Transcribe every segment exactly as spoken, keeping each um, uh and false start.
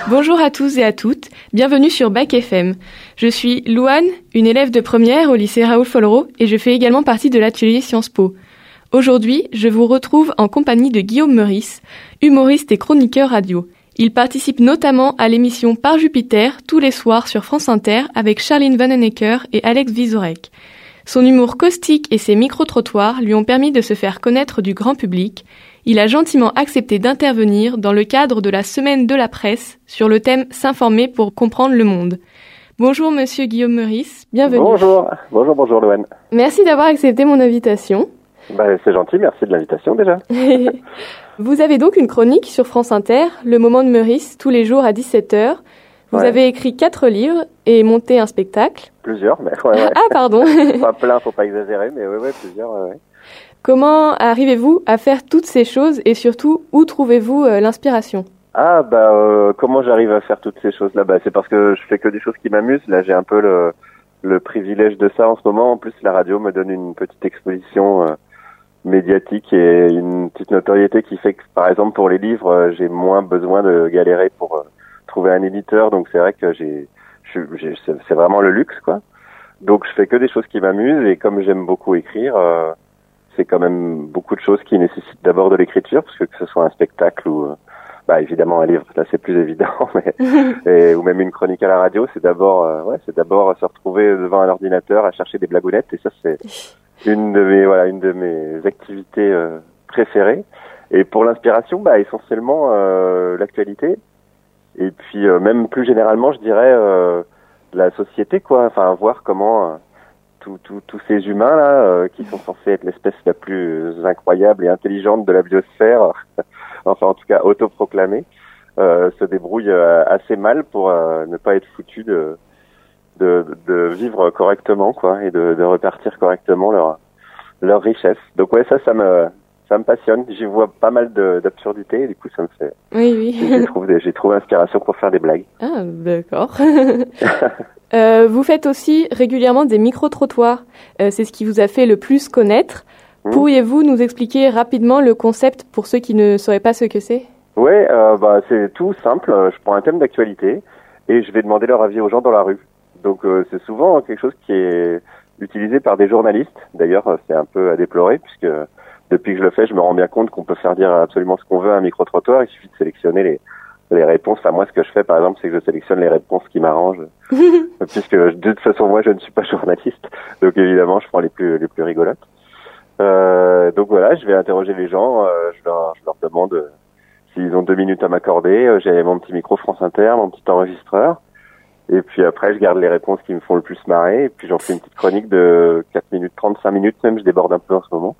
Bonjour à tous et à toutes, bienvenue sur Bac F M. Je suis Louane, une élève de première au lycée Raoul Follereau et je fais également partie de l'atelier Sciences Po. Aujourd'hui, je vous retrouve en compagnie de Guillaume Meurice, humoriste et chroniqueur radio. Il participe notamment à l'émission Par Jupiter tous les soirs sur France Inter avec Charline Vanhoenacker et Alex Vizorek. Son humour caustique et ses micro-trottoirs lui ont permis de se faire connaître du grand public. Il a gentiment accepté d'intervenir dans le cadre de la Semaine de la Presse sur le thème « S'informer pour comprendre le monde ». Bonjour Monsieur Guillaume Meurice, bienvenue. Bonjour, bonjour, bonjour Louane. Merci d'avoir accepté mon invitation. Bah, c'est gentil, merci de l'invitation déjà. Vous avez donc une chronique sur France Inter, Le Moment de Meurice, tous les jours à dix-sept heures. Vous ouais. avez écrit quatre livres et monté un spectacle. Plusieurs, mais ouais, ouais. Ah, pardon. Pas plein, faut pas exagérer, mais ouais, ouais, plusieurs, ouais, ouais. Comment arrivez-vous à faire toutes ces choses et surtout, où trouvez-vous euh, l'inspiration ? Ah, bah, euh, comment j'arrive à faire toutes ces choses-là ? Bah, c'est parce que je fais que des choses qui m'amusent. Là, j'ai un peu le, le privilège de ça en ce moment. En plus, la radio me donne une petite exposition euh, médiatique et une petite notoriété qui fait que, par exemple, pour les livres, euh, j'ai moins besoin de galérer pour euh, trouver un éditeur. Donc, c'est vrai que j'ai, j'ai, j'ai c'est, c'est vraiment le luxe, quoi. Donc, je fais que des choses qui m'amusent et comme j'aime beaucoup écrire, euh, c'est quand même beaucoup de choses qui nécessitent d'abord de l'écriture, parce que que ce soit un spectacle ou, euh, bah, évidemment un livre, là c'est plus évident, mais, et, ou même une chronique à la radio, c'est d'abord, euh, ouais, c'est d'abord se retrouver devant un ordinateur à chercher des blagounettes, et ça c'est une de mes, voilà, une de mes activités euh, préférées. Et pour l'inspiration, bah, essentiellement euh, l'actualité, et puis euh, même plus généralement, je dirais euh, la société, quoi. Enfin, voir comment euh, tous tous tous ces humains là, euh, qui sont censés être l'espèce la plus incroyable et intelligente de la biosphère, enfin en tout cas autoproclamée, euh, se débrouillent euh, assez mal pour euh, ne pas être foutus de, de de vivre correctement, quoi, et de, de repartir correctement leur leur richesse. Donc ouais, ça, ça me ça me passionne. J'y vois pas mal de, d'absurdités, et du coup ça me fait. Oui, oui. J'ai trouvé j'ai trouvé inspiration pour faire des blagues. Ah, d'accord. Euh, vous faites aussi régulièrement des micro-trottoirs. Euh, c'est ce qui vous a fait le plus connaître. Mmh. Pourriez-vous nous expliquer rapidement le concept pour ceux qui ne sauraient pas ce que c'est ? Oui, euh, bah, c'est tout simple. Je prends un thème d'actualité et je vais demander leur avis aux gens dans la rue. Donc euh, c'est souvent quelque chose qui est utilisé par des journalistes. D'ailleurs, c'est un peu à déplorer puisque depuis que je le fais, je me rends bien compte qu'on peut faire dire absolument ce qu'on veut à un micro-trottoir. Il suffit de sélectionner les les réponses. Enfin, moi, ce que je fais, par exemple, c'est que je sélectionne les réponses qui m'arrangent, puisque de toute façon, moi, je ne suis pas journaliste, donc évidemment, je prends les plus les plus rigolotes. Euh, donc voilà, je vais interroger les gens, euh, je leur je leur demande euh, s'ils ont deux minutes à m'accorder. Euh, j'ai mon petit micro France Inter, mon petit enregistreur, et puis après, je garde les réponses qui me font le plus marrer, et puis j'en fais une petite chronique de quatre minutes trente, cinq minutes même, je déborde un peu en ce moment,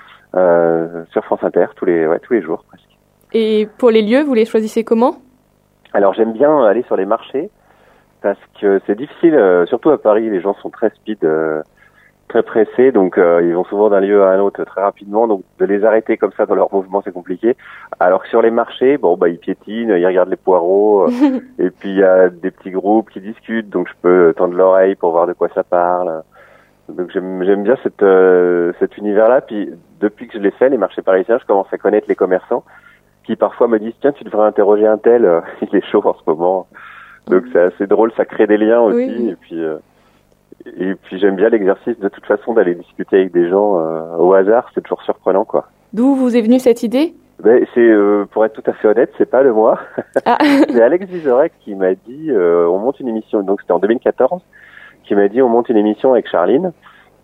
euh, sur France Inter tous les ouais tous les jours presque. Et pour les lieux, vous les choisissez comment ? Alors j'aime bien aller sur les marchés parce que c'est difficile, euh, surtout à Paris, les gens sont très speed, euh, très pressés, donc euh, ils vont souvent d'un lieu à un autre très rapidement, donc de les arrêter comme ça dans leur mouvement, c'est compliqué. Alors que sur les marchés, bon bah ils piétinent, ils regardent les poireaux, euh, et puis il y a des petits groupes qui discutent, donc je peux tendre l'oreille pour voir de quoi ça parle. Donc j'aime, j'aime bien cette, euh, cet univers-là. Puis depuis que je l'ai fait, les marchés parisiens, je commence à connaître les commerçants, qui parfois me disent tiens tu devrais interroger un tel, euh, il est chaud en ce moment. Donc c'est assez drôle, ça crée des liens aussi. Oui. Et puis euh, et puis j'aime bien l'exercice de toute façon d'aller discuter avec des gens euh, au hasard, c'est toujours surprenant quoi. D'où vous est venue cette idée ? Ben c'est euh, pour être tout à fait honnête, c'est pas de moi. Ah. C'est Alex Vizorek qui m'a dit euh, on monte une émission, donc c'était en deux mille quatorze, qui m'a dit on monte une émission avec Charline.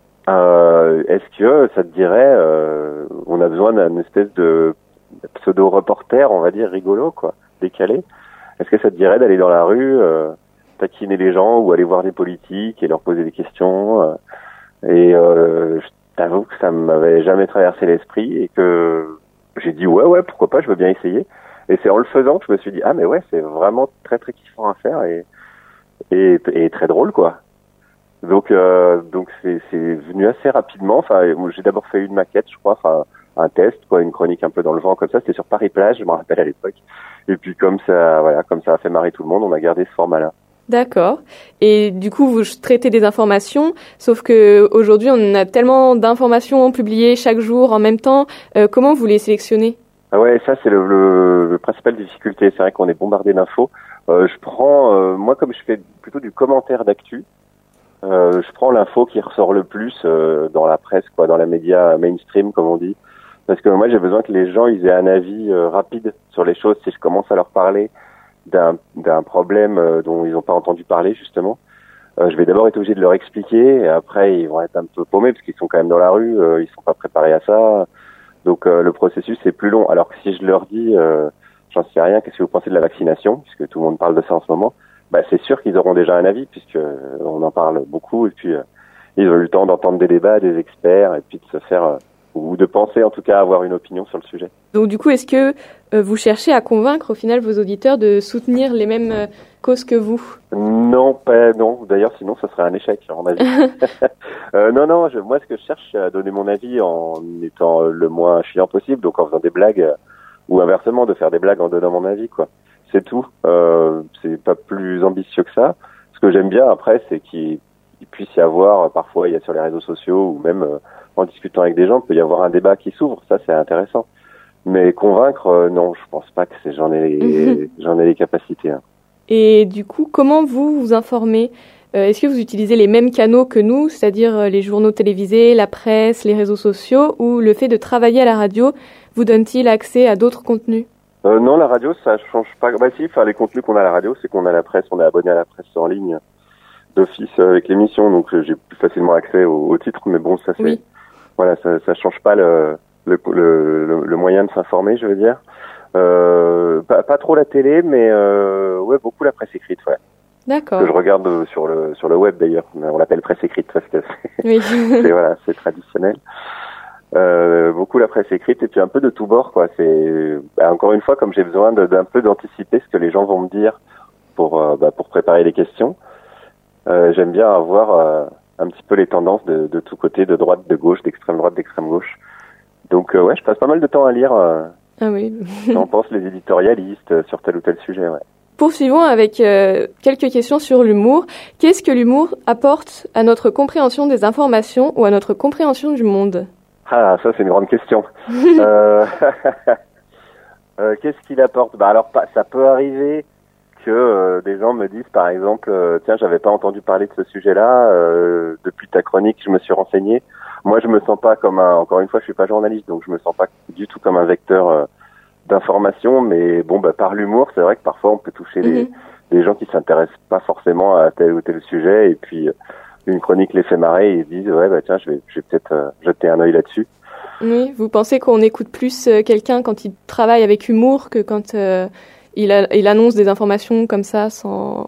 Euh, est-ce que ça te dirait euh, on a besoin d'une espèce de pseudo-reporter, on va dire, rigolo, quoi, décalé. Est-ce que ça te dirait d'aller dans la rue, euh, taquiner les gens ou aller voir des politiques et leur poser des questions euh, et euh, je t'avoue que ça m'avait jamais traversé l'esprit et que j'ai dit ouais, ouais, pourquoi pas, je veux bien essayer. Et c'est en le faisant que je me suis dit ah mais ouais, c'est vraiment très très kiffant à faire et et, et très drôle, quoi. Donc euh, donc c'est c'est venu assez rapidement. Enfin, j'ai d'abord fait une maquette, je crois, enfin un test, quoi, une chronique un peu dans le vent comme ça. C'était sur Paris Plage, je me rappelle à l'époque. Et puis comme ça, voilà, comme ça a fait marrer tout le monde, on a gardé ce format-là. D'accord. Et du coup, vous traitez des informations, sauf que aujourd'hui, on a tellement d'informations publiées chaque jour en même temps. Euh, comment vous les sélectionnez ? Ah ouais, ça c'est le, le, le principal difficulté. C'est vrai qu'on est bombardé d'infos. euh, Je prends, euh, moi comme je fais plutôt du commentaire d'actu, euh, je prends l'info qui ressort le plus euh, dans la presse, quoi, dans la média mainstream comme on dit. Parce que moi j'ai besoin que les gens ils aient un avis euh, rapide sur les choses. Si je commence à leur parler d'un, d'un problème euh, dont ils n'ont pas entendu parler justement, euh, je vais d'abord être obligé de leur expliquer et après ils vont être un peu paumés parce qu'ils sont quand même dans la rue, euh, ils sont pas préparés à ça. Donc euh, le processus est plus long. Alors que si je leur dis, euh, j'en sais rien, qu'est-ce que vous pensez de la vaccination, puisque tout le monde parle de ça en ce moment, bah c'est sûr qu'ils auront déjà un avis puisque euh, on en parle beaucoup et puis euh, ils ont eu le temps d'entendre des débats, des experts et puis de se faire euh, ou de penser en tout cas avoir une opinion sur le sujet. Donc du coup, est-ce que euh, vous cherchez à convaincre au final vos auditeurs de soutenir les mêmes euh, causes que vous? Non, pas non. D'ailleurs, sinon, ça serait un échec, à mon avis. euh, non, non. Je, moi, ce que je cherche, c'est à donner mon avis en étant le moins chiant possible, donc en faisant des blagues, euh, ou inversement, de faire des blagues en donnant mon avis, quoi. C'est tout. Euh, c'est pas plus ambitieux que ça. Ce que j'aime bien après, c'est qu'il, il puisse y avoir, parfois, il y a sur les réseaux sociaux ou même euh, en discutant avec des gens, il peut y avoir un débat qui s'ouvre. Ça, c'est intéressant. Mais convaincre, euh, non, je pense pas que c'est, j'en ai, mm-hmm. j'en ai les capacités. Hein. Et du coup, comment vous vous informez? euh, Est-ce que vous utilisez les mêmes canaux que nous, c'est-à-dire euh, les journaux télévisés, la presse, les réseaux sociaux, ou le fait de travailler à la radio vous donne-t-il accès à d'autres contenus? euh, Non, la radio, ça change pas. Bah si, enfin les contenus qu'on a à la radio, c'est qu'on a la presse, on est abonné à la presse en ligne d'office avec l'émission, donc euh, j'ai plus facilement accès au, au titre. Mais bon, ça c'est, oui. Voilà, ça, ça change pas le le, le, le, le moyen de s'informer, je veux dire. Euh, pas, pas trop la télé, mais euh, ouais, beaucoup la presse écrite, ouais. D'accord. Que je regarde sur le sur le web d'ailleurs, on l'appelle presse écrite parce que c'est, oui. c'est voilà, c'est traditionnel. Euh, beaucoup la presse écrite et puis un peu de tous bords, quoi. C'est bah, encore une fois comme j'ai besoin de, d'un peu d'anticiper ce que les gens vont me dire pour euh, bah, pour préparer les questions. Euh, j'aime bien avoir euh, un petit peu les tendances de, de tous côtés, de droite, de gauche, d'extrême droite, d'extrême gauche. Donc euh, ouais, je passe pas mal de temps à lire. Euh, Ah oui. J'en pense les éditorialistes sur tel ou tel sujet, ouais. Poursuivons avec euh, quelques questions sur l'humour. Qu'est-ce que l'humour apporte à notre compréhension des informations ou à notre compréhension du monde? Ah, ça c'est une grande question. euh, euh, qu'est-ce qu'il apporte? Bah alors, ça peut arriver que euh, des gens me disent, par exemple, euh, tiens, j'avais pas entendu parler de ce sujet-là. Euh, depuis ta chronique, je me suis renseigné. Moi, je me sens pas comme un. Encore une fois, je suis pas journaliste, donc je me sens pas du tout comme un vecteur euh, d'information. Mais bon, bah par l'humour, c'est vrai que parfois on peut toucher mm-hmm. des, des gens qui s'intéressent pas forcément à tel ou tel sujet, et puis une chronique les fait marrer et ils disent ouais bah tiens, je vais, je vais peut-être euh, jeter un œil là-dessus. Oui, vous pensez qu'on écoute plus euh, quelqu'un quand il travaille avec humour que quand euh, il, a, il annonce des informations comme ça sans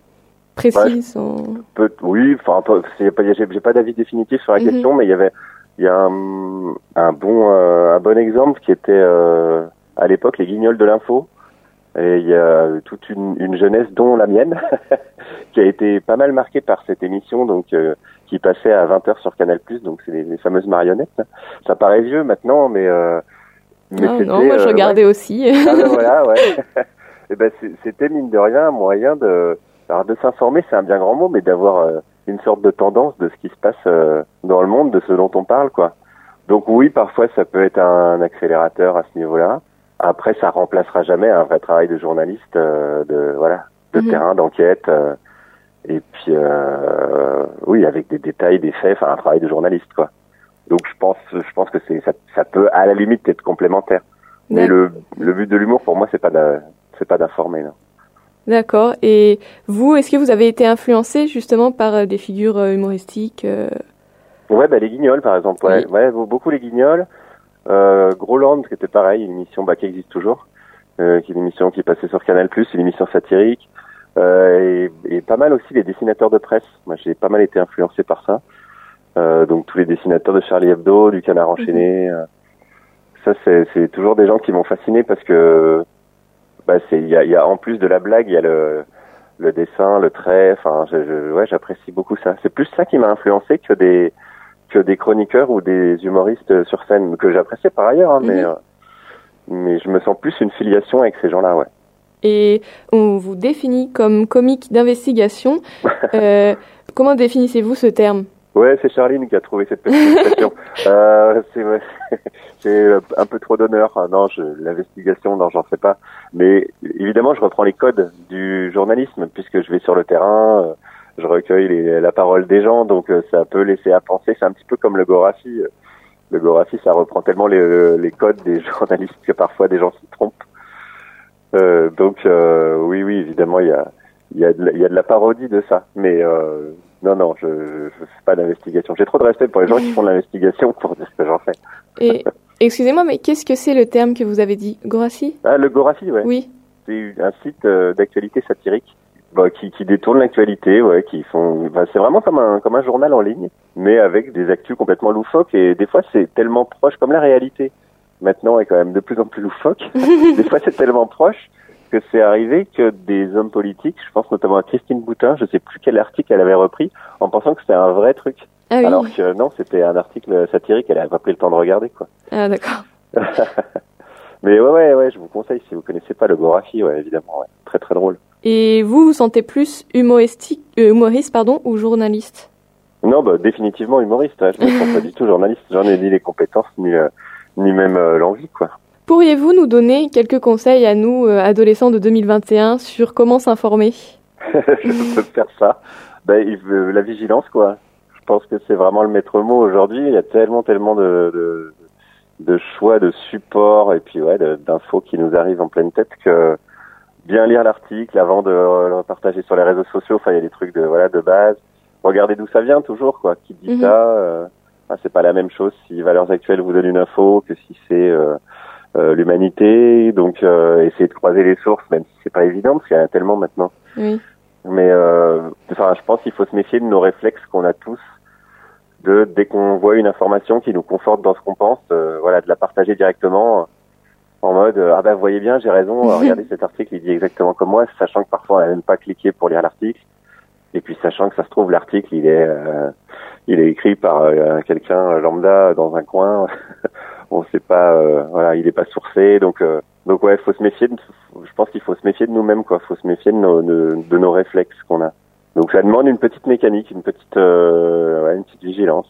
précises, ouais, sans... Peut, oui, enfin, c'est pas, j'ai, j'ai pas d'avis définitif sur la mm-hmm. question, mais il y avait, il y a un, un bon, euh, un bon exemple qui était euh, à l'époque les Guignols de l'info. Et il y a toute une, une jeunesse, dont la mienne, qui a été pas mal marquée par cette émission, donc euh, qui passait à vingt heures sur Canal plus, donc c'est les, les fameuses marionnettes. Ça paraît vieux maintenant, mais euh, mais non, c'était, non, moi je regardais euh, ouais. aussi. Ah ben voilà, ouais. Et ben c'était mine de rien un moyen de, alors de s'informer, c'est un bien grand mot, mais d'avoir euh, une sorte de tendance de ce qui se passe euh, dans le monde, de ce dont on parle, quoi. Donc oui, parfois ça peut être un accélérateur à ce niveau-là. Après, ça remplacera jamais un vrai travail de journaliste, euh, de voilà, de mmh. terrain, d'enquête, euh, et puis euh, oui, avec des détails, des faits, enfin un travail de journaliste, quoi. Donc je pense, je pense que c'est ça, ça peut à la limite être complémentaire. Mais le le but de l'humour pour moi, c'est pas de, c'est pas d'informer, non. D'accord. Et vous, est-ce que vous avez été influencé justement par des figures humoristiques euh... Ouais, bah les Guignols par exemple, ouais, oui. ouais beaucoup les Guignols. Euh, Groland, qui était pareil, une émission bah, qui existe toujours, euh, qui est une émission qui est passée sur Canal plus, une émission satirique, euh, et, et pas mal aussi les dessinateurs de presse. Moi, j'ai pas mal été influencé par ça. Euh, donc tous les dessinateurs de Charlie Hebdo, du Canard enchaîné, mm-hmm. euh, ça c'est, c'est toujours des gens qui m'ont fasciné parce que bah c'est il y a, y a en plus de la blague, il y a le le dessin, le trait. Enfin, je, je, ouais, j'apprécie beaucoup ça. C'est plus ça qui m'a influencé que des que des chroniqueurs ou des humoristes sur scène, que j'appréciais par ailleurs, hein, mm-hmm. mais, euh, mais je me sens plus une filiation avec ces gens-là, ouais. Et on vous définit comme comique d'investigation. euh, comment définissez-vous ce terme? Ouais, c'est Charline qui a trouvé cette petite expression. euh, c'est ouais, c'est un peu trop d'honneur. Ah, non, je, l'investigation, non, j'en fais pas. Mais évidemment, je reprends les codes du journalisme puisque je vais sur le terrain, euh, je recueille les, la parole des gens, donc euh, ça peut laisser à penser. C'est un petit peu comme le Gorafi. Le Gorafi, ça reprend tellement les, les codes des journalistes que parfois des gens s'y trompent. Euh, donc euh, oui, oui, évidemment, il y a, il y a, de la, il y a de la parodie de ça, mais euh, non, non, je ne fais pas d'investigation. J'ai trop de respect pour les gens qui font de l'investigation pour dire que j'en fais. Et excusez-moi, mais qu'est-ce que c'est le terme que vous avez dit, Gorafi? Ah, le Gorafi, ouais. Oui. C'est un site euh, d'actualité satirique bah, qui, qui détourne l'actualité, ouais, qui font. Bah, c'est vraiment comme un comme un journal en ligne, mais avec des actus complètement loufoques et des fois c'est tellement proche, comme la réalité maintenant est quand même de plus en plus loufoque. Des fois c'est tellement proche que c'est arrivé que des hommes politiques, je pense notamment à Christine Boutin, je sais plus quel article elle avait repris, en pensant que c'était un vrai truc. Ah oui. Alors que non, c'était un article satirique, elle avait pas pris le temps de regarder, quoi. Ah d'accord. Mais ouais, ouais, ouais, je vous conseille, si vous connaissez pas le Gorafi, ouais, évidemment, ouais. Très très drôle. Et vous, vous sentez plus humoristique, euh, humoriste, pardon, ou journaliste? Non, bah définitivement humoriste, hein. Je me sens pas du tout journaliste, j'en ai ni les compétences, ni, euh, ni même euh, l'envie, quoi. Pourriez-vous nous donner quelques conseils à nous, euh, adolescents de deux mille vingt et un, sur comment s'informer? Je peux faire ça. Ben, il veut la vigilance, quoi. Je pense que c'est vraiment le maître mot aujourd'hui. Il y a tellement, tellement de, de, de choix, de supports et puis ouais, de, d'infos qui nous arrivent en pleine tête que bien lire l'article avant de le partager sur les réseaux sociaux. Enfin, il y a des trucs de voilà de base. Regardez d'où ça vient toujours, quoi. Qui dit mm-hmm. ça euh, ah, c'est pas la même chose si Valeurs Actuelles vous donne une info que si c'est euh, euh, l'Humanité. Donc, euh, essayez de croiser les sources, même si c'est pas évident parce qu'il y en a tellement maintenant. Oui. Mais euh, enfin, je pense qu'il faut se méfier de nos réflexes qu'on a tous, de dès qu'on voit une information qui nous conforte dans ce qu'on pense, euh, voilà, de la partager directement en mode ah ben vous voyez bien, j'ai raison, regardez cet article, il dit exactement comme moi, sachant que parfois on n'a même pas cliqué pour lire l'article, et puis sachant que ça se trouve l'article il est euh, il est écrit par euh, quelqu'un lambda dans un coin, on sait pas, euh, voilà, il est pas sourcé, donc euh, donc ouais, faut se méfier. De, je pense qu'il faut se méfier de nous-mêmes, quoi. Faut se méfier de nos de, de nos réflexes qu'on a. Donc ça demande une petite mécanique, une petite euh, ouais, une petite vigilance.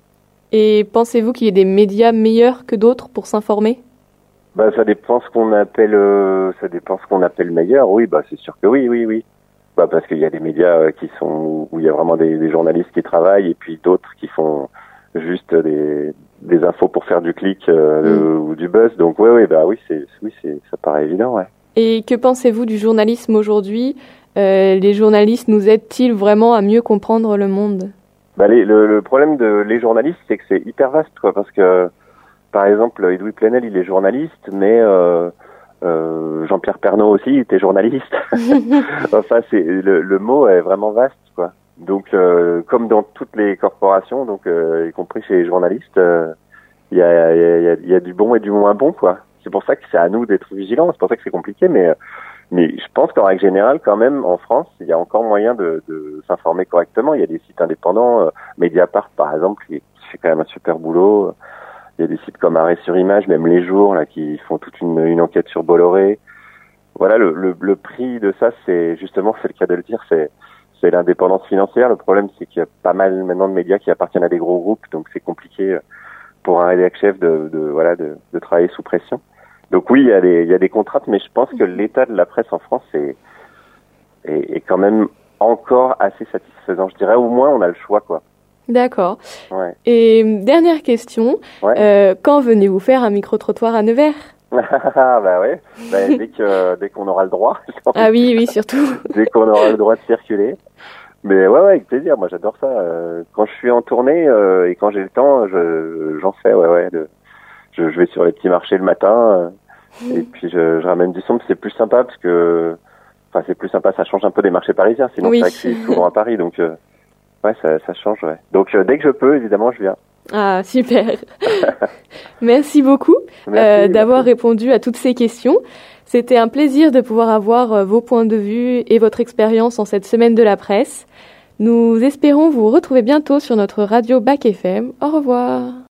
Et pensez-vous qu'il y ait des médias meilleurs que d'autres pour s'informer? Bah ça dépend ce qu'on appelle euh, ça dépend ce qu'on appelle meilleur. Oui, bah c'est sûr que oui, oui, oui. Bah parce qu'il y a des médias euh, qui sont où il y a vraiment des, des journalistes qui travaillent et puis d'autres qui font juste des des infos pour faire du clic euh, mmh. ou du buzz. Donc ouais, ouais, bah oui, c'est oui, c'est ça paraît évident, ouais. Et que pensez-vous du journalisme aujourd'hui? Euh, les journalistes nous aident-ils vraiment à mieux comprendre le monde? Bah les, le, le problème de les journalistes, c'est que c'est hyper vaste, quoi, parce que par exemple, Edoui Plenel, il est journaliste, mais euh, euh, Jean-Pierre Pernaut aussi, il était journaliste. Enfin, c'est le, le mot est vraiment vaste, quoi. Donc, euh, comme dans toutes les corporations, donc euh, y compris chez les journalistes, il euh, y, a, y, a, y a du bon et du moins bon, quoi. C'est pour ça que c'est à nous d'être vigilants. C'est pour ça que c'est compliqué, mais mais je pense qu'en règle générale, quand même, en France, il y a encore moyen de, de s'informer correctement. Il y a des sites indépendants, euh, Mediapart par exemple, qui, qui fait quand même un super boulot. Il y a des sites comme Arrêt sur Image, même Les Jours, là, qui font toute une, une enquête sur Bolloré. Voilà, le, le, le prix de ça, c'est justement, c'est le cas de le dire, c'est c'est l'indépendance financière. Le problème, c'est qu'il y a pas mal maintenant de médias qui appartiennent à des gros groupes, donc c'est compliqué pour un rédacteur chef de, de voilà de, de travailler sous pression. Donc oui, il y a des il y a des contraintes, mais je pense que l'état de la presse en France est est, est quand même encore assez satisfaisant. Je dirais au moins on a le choix, quoi. D'accord. Ouais. Et dernière question, ouais. euh, quand venez-vous faire un micro-trottoir à Nevers? Bah ouais, bah, dès que dès qu'on aura le droit. Ah oui, oui, surtout. Dès qu'on aura le droit de circuler. Mais ouais, ouais, avec plaisir. Moi, j'adore ça. Quand je suis en tournée euh, et quand j'ai le temps, je j'en fais. Ouais, ouais. De, je, je vais sur les petits marchés le matin euh, mmh. et puis je, je ramène du son. C'est plus sympa parce que, enfin, c'est plus sympa. Ça change un peu des marchés parisiens. Sinon, oui. C'est vrai que je suis souvent à Paris, donc euh, ouais, ça, ça change. Ouais. Donc euh, dès que je peux, évidemment, je viens. Ah, super. Merci beaucoup merci, euh, d'avoir merci. répondu à toutes ces questions. C'était un plaisir de pouvoir avoir euh, vos points de vue et votre expérience en cette semaine de la presse. Nous espérons vous retrouver bientôt sur notre radio Bac F M. Au revoir.